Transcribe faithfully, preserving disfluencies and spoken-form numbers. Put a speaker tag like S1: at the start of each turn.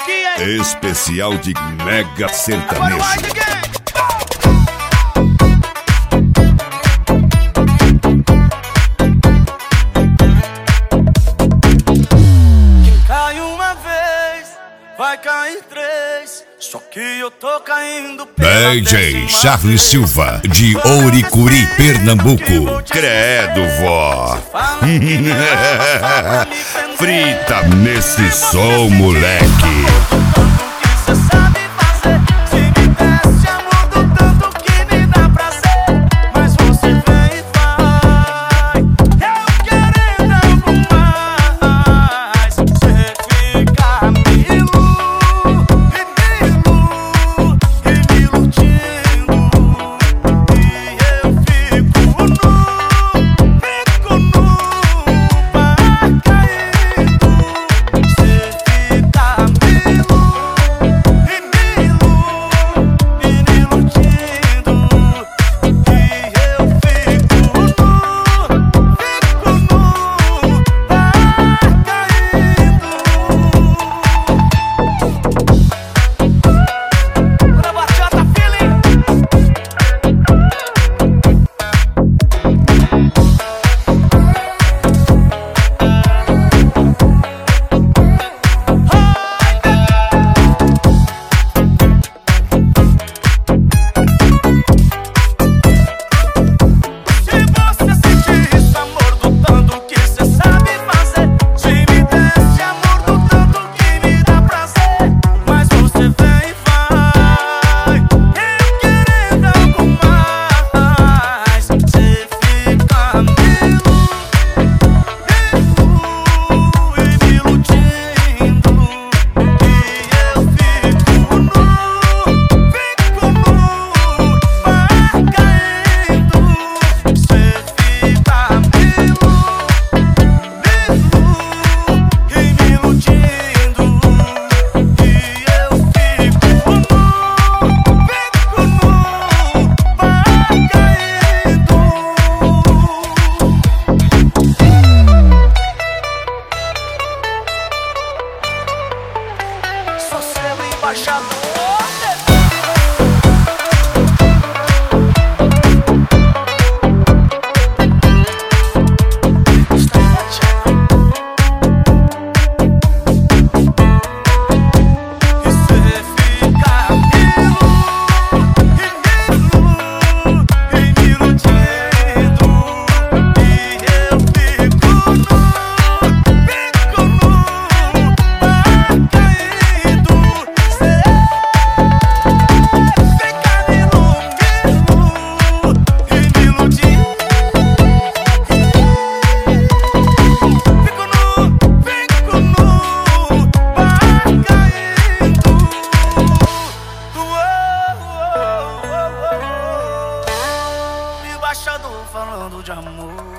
S1: aqui, hein?
S2: Especial de Mega Sertanejo.
S1: Quem cai uma vez, vai cair três. Só que eu tô caindo pela
S2: D J
S1: décima
S2: Charles
S1: vez.
S2: Silva, de Ouricuri, Pernambuco. Credo, vó. Frita nesse som, moleque.
S1: Sou seu embaixador. Embaixador falando de amor.